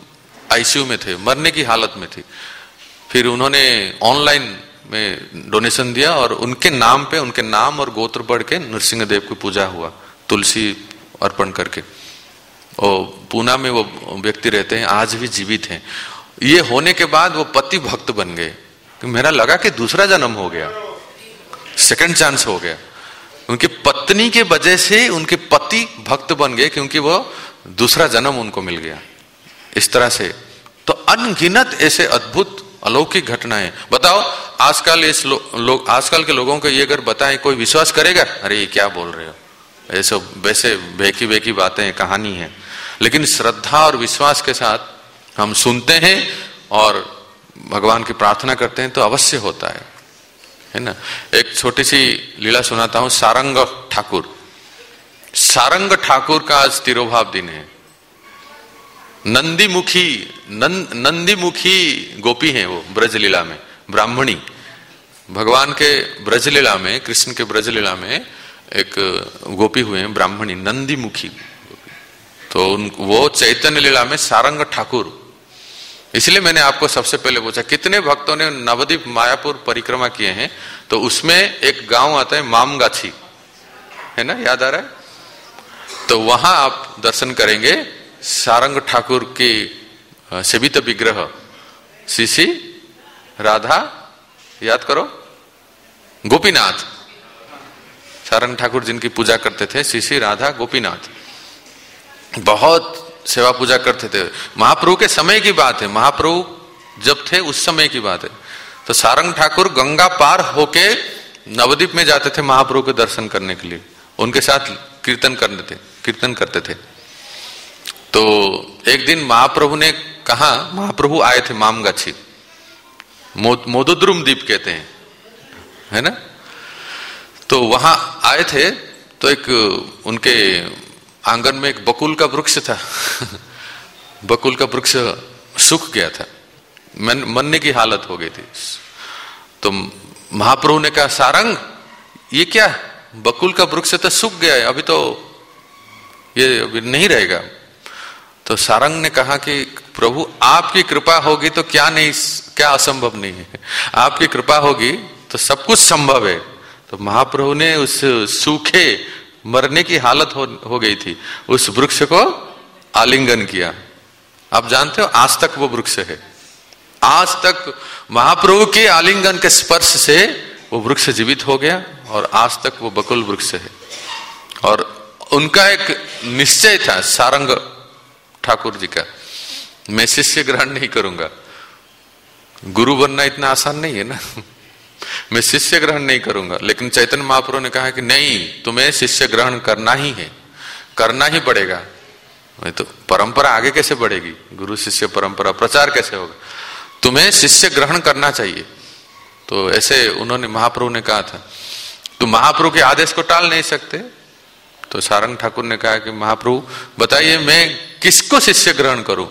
आईसीयू में थे, मरने की हालत में थी। फिर उन्होंने ऑनलाइन में डोनेशन दिया और उनके नाम पे, उनके नाम और गोत्र पढ़ के नृसिंह देव की पूजा हुआ, तुलसी अर्पण करके। और पूना में वो व्यक्ति रहते हैं, आज भी जीवित हैं। ये होने के बाद वो पति भक्त बन गए। मेरा लगा कि दूसरा जन्म हो गया, सेकंड चांस हो गया। उनकी पत्नी के वजह से उनके पति भक्त बन गए, क्योंकि वो दूसरा जन्म उनको मिल गया। इस तरह से तो अनगिनत ऐसे अद्भुत अलौकिक घटनाएं। बताओ आजकल इस लो, लोग आजकल के लोगों को ये अगर बताएं, कोई विश्वास करेगा? अरे ये क्या बोल रहे हो, ऐसे वैसे बेकी बेकी बातें, कहानी है। लेकिन श्रद्धा और विश्वास के साथ हम सुनते हैं और भगवान की प्रार्थना करते हैं तो अवश्य होता है, है ना। एक छोटी सी लीला सुनाता हूं। सारंग ठाकुर, सारंग ठाकुर का आज तिरोभाव दिन है। नंदीमुखी नंद नंदीमुखी गोपी हैं वो ब्रज लीला में, ब्राह्मणी। भगवान के ब्रज लीला में, कृष्ण के ब्रज लीला में एक गोपी हुए हैं, ब्राह्मणी, नंदीमुखी। तो उन वो चैतन्य लीला में सारंग ठाकुर। इसलिए मैंने आपको सबसे पहले पूछा कितने भक्तों ने नवद्वीप मायापुर परिक्रमा किए हैं, तो उसमें एक गांव आता है मामगाछी, है ना, याद आ रहा है? तो वहां आप दर्शन करेंगे सारंग ठाकुर की सेवित विग्रह, श्री श्री राधा, याद करो, गोपीनाथ। सारंग ठाकुर जिनकी पूजा करते थे, श्री श्री राधा गोपीनाथ, बहुत सेवा पूजा करते थे। महाप्रभु के समय की बात है, महाप्रभु जब थे उस समय की बात है। तो सारंग ठाकुर गंगा पार होके नवद्वीप में जाते थे महाप्रभु के दर्शन करने के लिए, उनके साथ कीर्तन करते थे कीर्तन करते थे। तो एक दिन महाप्रभु ने कहा, महाप्रभु आए थे मामगाछी, मो, मोदोद्रुम द्वीप कहते हैं, है ना। तो वहां आए थे तो एक उनके आंगन में एक बकुल का वृक्ष था। बकुल का वृक्ष सूख गया था, मन, मरने की हालत हो गई थी। तो महाप्रभु ने कहा, सारंग ये क्या, बकुल का वृक्ष तो सूख गया है, अभी तो ये अभी नहीं रहेगा। तो सारंग ने कहा कि प्रभु आपकी कृपा होगी तो क्या नहीं, क्या असंभव नहीं है, आपकी कृपा होगी तो सब कुछ संभव है। तो महाप्रभु ने उस सूखे मरने की हालत हो, हो गई थी, उस वृक्ष को आलिंगन किया। आप जानते हो आज तक वो वृक्ष है, आज तक महाप्रभु के आलिंगन के स्पर्श से वो वृक्ष जीवित हो गया और आज तक वो बकुल वृक्ष है। और उनका एक निश्चय था सारंग ठाकुर जी का, मैं शिष्य ग्रहण नहीं करूंगा, गुरु बनना इतना आसान नहीं है ना, मैं शिष्य ग्रहण नहीं करूंगा। लेकिन चैतन्य महाप्रभु ने कहा कि नहीं, तुम्हें शिष्य ग्रहण करना ही है, करना ही पड़ेगा। तो परंपरा आगे कैसे बढ़ेगी, गुरु शिष्य परंपरा प्रचार कैसे होगा, तुम्हें शिष्य ग्रहण करना चाहिए। तो ऐसे उन्होंने, महाप्रभु ने कहा था। तो महाप्रभु के आदेश को टाल नहीं सकते। तो सारंग ठाकुर ने कहा कि महाप्रभु बताइए मैं किसको शिष्य ग्रहण करूं।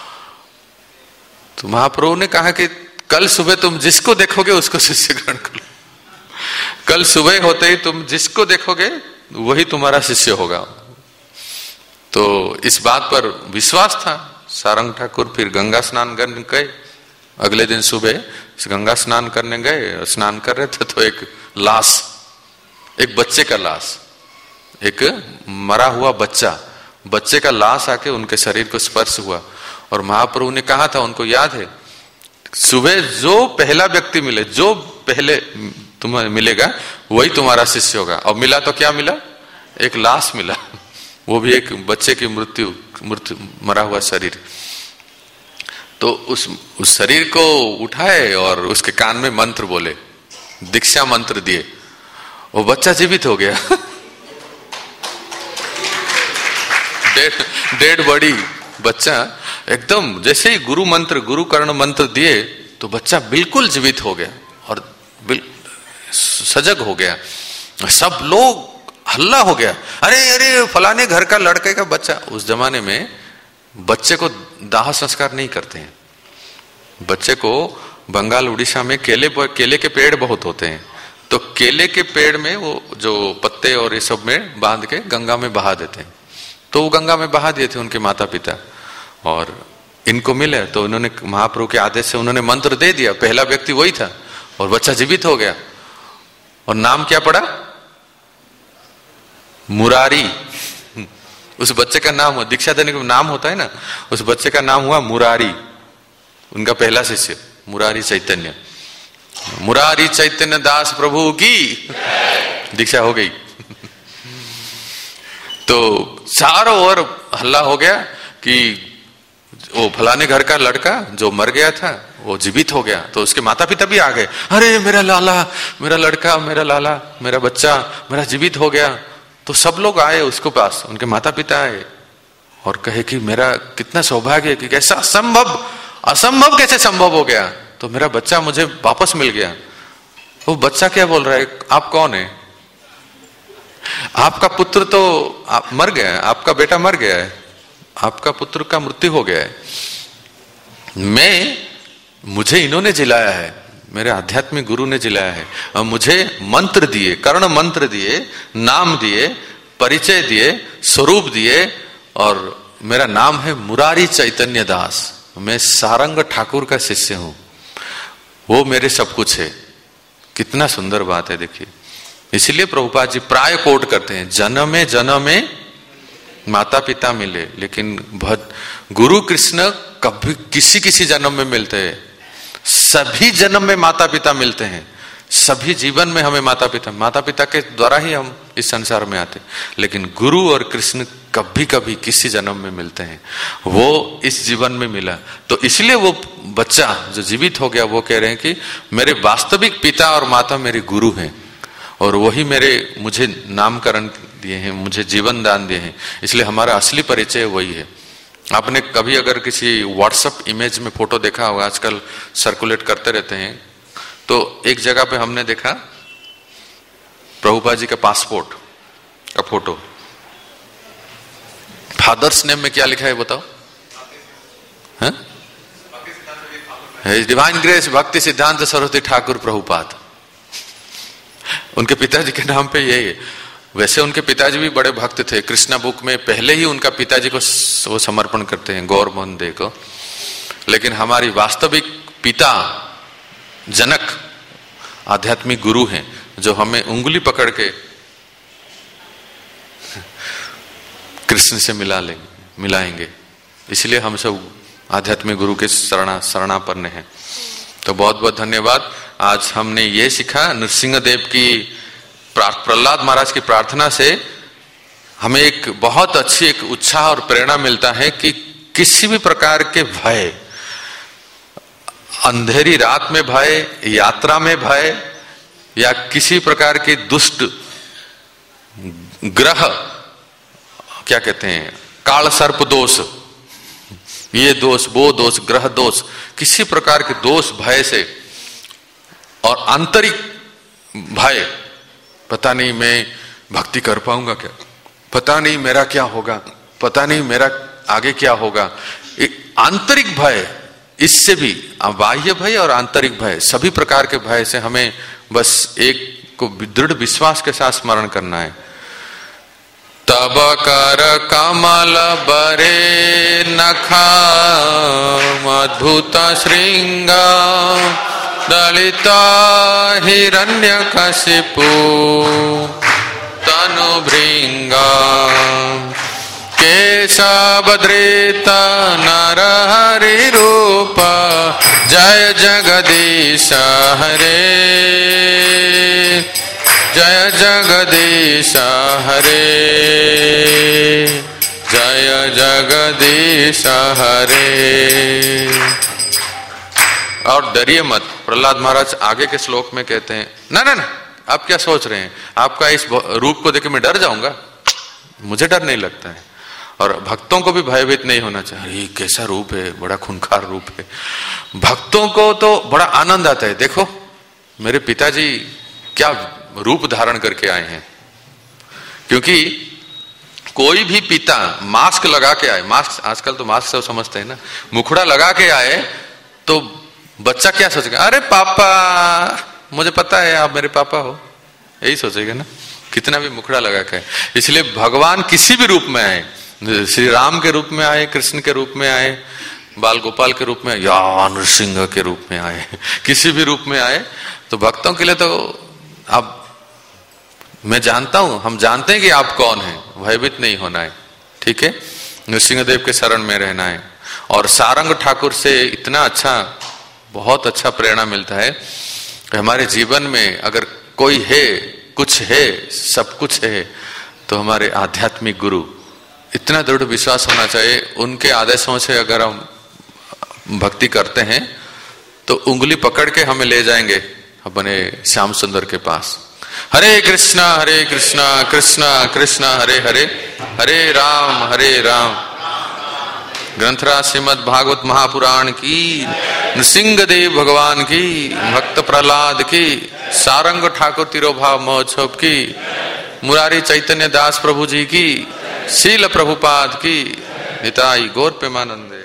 तो महाप्रभु ने कहा कि कल सुबह तुम जिसको देखोगे उसको शिष्य ग्रहण करो। कल सुबह होते ही तुम जिसको देखोगे वही तुम्हारा शिष्य होगा। तो इस बात पर विश्वास था सारंग ठाकुर। फिर गंगा स्नान करने गए, अगले दिन सुबह गंगा स्नान करने गए, स्नान कर रहे थे तो एक लाश, एक बच्चे का लाश, एक मरा हुआ बच्चा, बच्चे का लाश आके उनके शरीर को स्पर्श हुआ। और महाप्रभु ने कहा था, उनको याद है, सुबह जो पहला व्यक्ति मिले, जो पहले तुम्हें मिलेगा वही तुम्हारा शिष्य होगा। और मिला तो क्या मिला, एक लाश मिला, वो भी एक बच्चे की मृत्यु मृत्यु मरा हुआ शरीर। तो उस, उस शरीर को उठाए और उसके कान में मंत्र बोले, दीक्षा मंत्र दिए, वो बच्चा जीवित हो गया। डेड बॉडी बच्चा एकदम, जैसे ही गुरु मंत्र, गुरु कर्ण मंत्र दिए तो बच्चा बिल्कुल जीवित हो गया और सजग हो गया। सब लोग हल्ला हो गया, अरे अरे फलाने घर का लड़के का बच्चा। उस जमाने में बच्चे को दाह संस्कार नहीं करते हैं। बच्चे को बंगाल उड़ीसा में केले केले के पेड़ बहुत होते हैं, तो केले के पेड़ में वो जो पत्ते और ये सब में बांध के गंगा में बहा देते हैं। तो वो गंगा में बहा दिए थे उनके माता पिता। और इनको मिले, तो इन्होंने महाप्रभु के आदेश से उन्होंने मंत्र दे दिया। पहला व्यक्ति वही था और बच्चा जीवित हो गया। और नाम क्या पड़ा? मुरारी। उस बच्चे का नाम हुआ, दीक्षा देने का नाम होता है ना, उस बच्चे का नाम हुआ मुरारी। उनका पहला शिष्य मुरारी चैतन्य। मुरारी चैतन्य दास प्रभु की दीक्षा हो गई। तो चारों ओर हल्ला हो गया कि वो फलाने घर का लड़का जो मर गया था वो जीवित हो गया। तो उसके माता पिता भी आ गए, अरे मेरा लाला, मेरा लड़का, मेरा लाला, मेरा बच्चा, मेरा जीवित हो गया। तो सब लोग आए उसके पास, उनके माता पिता आए और कहे कि मेरा कितना सौभाग्य है कि कैसा असंभव, असंभव कैसे संभव हो गया, तो मेरा बच्चा मुझे वापस मिल गया। वो बच्चा क्या बोल रहा है, आप कौन है? आपका पुत्र तो आप मर गया है, आपका बेटा मर गया है, आपका पुत्र का मृत्यु हो गया है। मैं, मुझे इन्होंने जिलाया है, मेरे आध्यात्मिक गुरु ने जिलाया है और मुझे मंत्र दिए, कर्ण मंत्र दिए, नाम दिए, परिचय दिए, स्वरूप दिए और मेरा नाम है मुरारी चैतन्य दास। मैं सारंग ठाकुर का शिष्य हूं, वो मेरे सब कुछ है। कितना सुंदर बात है, देखिए। इसलिए प्रभुपाद जी प्राय कोट करते हैं, जन्मे जन्मे माता पिता मिले, लेकिन भद गुरु कृष्ण कभी किसी किसी जन्म में मिलते हैं, सभी जन्म में माता पिता मिलते हैं। सभी जीवन में हमें माता पिता माता पिता के द्वारा ही हम इस संसार में आते, लेकिन गुरु और कृष्ण कभी कभी किसी जन्म में मिलते हैं। वो इस जीवन में मिला, तो इसलिए वो बच्चा जो जीवित हो गया वो कह रहे हैं कि मेरे वास्तविक पिता और माता मेरे गुरु हैं और वही मेरे मुझे नामकरण दिए हैं, मुझे जीवन दान दिए हैं। इसलिए हमारा असली परिचय वही है। आपने कभी अगर किसी व्हाट्सएप इमेज में फोटो देखा होगा, आजकल सर्कुलेट करते रहते हैं, तो एक जगह पे हमने देखा प्रभुपाद जी का पासपोर्ट का फोटो, फादर्स नेम में क्या लिखा है बताओ? हिज डिवाइन ग्रेस भक्ति सिद्धांत सरस्वती ठाकुर प्रभुपाद। उनके पिताजी के नाम पे यही है। वैसे उनके पिताजी भी बड़े भक्त थे, कृष्णा बुक में पहले ही उनका पिताजी को वो समर्पण करते हैं, गौर मोहन दे को। लेकिन हमारी वास्तविक पिता जनक आध्यात्मिक गुरु हैं, जो हमें उंगली पकड़ के कृष्ण से मिला लेंगे, मिलाएंगे। इसलिए हम सब आध्यात्मिक गुरु के शरणा शरणापन्न हैं। तो बहुत बहुत धन्यवाद। आज हमने ये सीखा, नृसिंह देव की प्रहलाद महाराज की प्रार्थना से हमें एक बहुत अच्छी एक उत्साह और प्रेरणा मिलता है कि किसी भी प्रकार के भय, अंधेरी रात में भय, यात्रा में भय, या किसी प्रकार के दुष्ट ग्रह, क्या कहते हैं, काल सर्प दोष, ये दोष, वो दोष, ग्रह दोष, किसी प्रकार के दोष भय से और आंतरिक भय, पता नहीं मैं भक्ति कर पाऊंगा क्या, पता नहीं मेरा क्या होगा, पता नहीं मेरा आगे क्या होगा, आंतरिक भय, इससे भी बाह्य भय और आंतरिक भय, सभी प्रकार के भय से हमें बस एक को दृढ़ विश्वास के साथ स्मरण करना है। तब कर कमल बरे नखा अद्भुत श्रृंग दलिता हिरण्यकशिपु तनु भृंगा केशवद्रेत नरहरि रूप जय जगदीश हरे जय जगदीश हरे जय जगदीश हरे। और डरिए मत, प्रहलाद महाराज आगे के श्लोक में कहते हैं, ना ना ना आप क्या सोच रहे हैं, आपका इस रूप को देख मैं डर जाऊंगा? मुझे डर नहीं लगता है। और भक्तों को भी भयभीत नहीं होना चाहिए, कैसा रूप है, बड़ा खूंखार रूप है। भक्तों को तो बड़ा आनंद आता है, देखो मेरे पिताजी क्या रूप धारण करके आए हैं। क्योंकि कोई भी पिता मास्क लगा के आए, मास्क आजकल तो मास्क सब समझते हैं ना, मुखड़ा लगा के आए तो बच्चा क्या सोचेगा, अरे पापा मुझे पता है आप मेरे पापा हो, यही सोचेगा ना, कितना भी मुखड़ा लगा के। इसलिए भगवान किसी भी रूप में आए, श्री राम के रूप में आए, कृष्ण के रूप में आए, बाल गोपाल के रूप में या नृसिंह के रूप में आए, किसी भी रूप में आए, तो भक्तों के लिए तो आप, मैं जानता हूं, हम जानते हैं कि आप कौन हैं, भयभीत नहीं होना है, ठीक है। नृसिंहदेव के शरण में रहना है। और सारंग ठाकुर से इतना अच्छा, बहुत अच्छा प्रेरणा मिलता है कि हमारे जीवन में अगर कोई है, कुछ है, सब कुछ है, तो हमारे आध्यात्मिक गुरु, इतना दृढ़ विश्वास होना चाहिए, उनके आदेशों से अगर हम भक्ति करते हैं तो उंगली पकड़ के हमें ले जाएंगे अपने श्याम सुंदर के पास। हरे कृष्णा हरे कृष्णा कृष्णा कृष्णा हरे हरे, हरे राम हरे राम। ग्रंथराज श्रीमद् भागवत महापुराण की, नृसिंहदेव भगवान की, भक्त प्रहलाद की, सारंग ठाकुर तिरोभाव महोत्सव की, मुरारी चैतन्य दास प्रभु जी की, शील प्रभुपाद की, निताई गौर प्रेमानंद।